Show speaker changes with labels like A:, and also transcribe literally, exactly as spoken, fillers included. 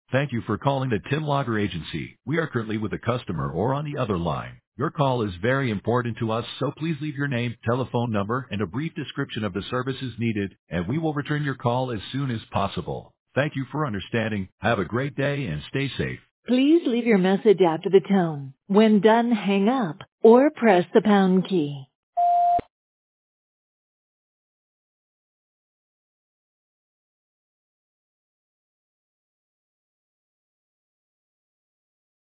A: Thank you for calling the Tim Lager Agency. We are currently with a customer or on the other line. Your call is very important to us, so please leave your name, telephone number, and a brief description of the services needed, and we will return your call as soon as possible. Thank you for understanding. Have a great day and stay safe. Please leave your message after the tone. When done, hang up or press the pound key.